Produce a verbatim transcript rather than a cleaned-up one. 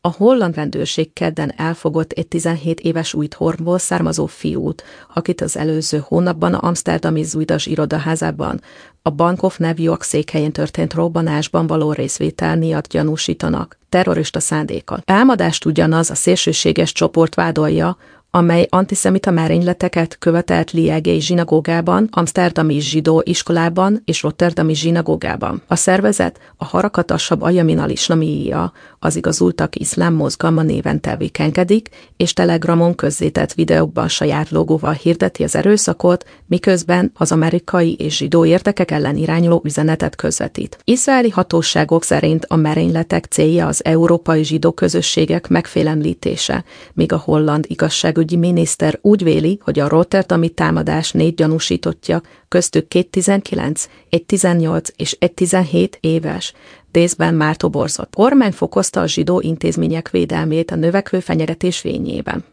A holland rendőrség kedden elfogott egy tizenhét éves Újthornból származó fiút, akit az előző hónapban a amszterdami Zuidas irodaházában a Bank of New York székhelyén történt robbanásban való részvétel miatt gyanúsítanak terrorista szándékkal. Támadást ugyanaz a szélsőséges csoport vádolja, amely antiszemita merényleteket követelt Liegei zsinagógában, amszterdami zsidó iskolában és rotterdami zsinagógában. A szervezet a Harakat Ashab Ayamin al-Islamiyya, az igazultak iszlám mozgalma néven tevékenykedik, és Telegramon közzétett videókban saját logóval hirdeti az erőszakot, miközben az amerikai és zsidó érdekek ellen irányuló üzenetet közvetít. Izraeli hatóságok szerint a merényletek célja az európai zsidó közösségek megfélemlítése, míg a holland igazságügyi miniszter úgy véli, hogy a rotterdami támadás négy gyanúsítottja, köztük két tizenkilenc, egy tizennyolc és egy tizenhét éves, részben már toborzott. Kormány fokozta a zsidó intézmények védelmét a növekvő fenyegetés fényében.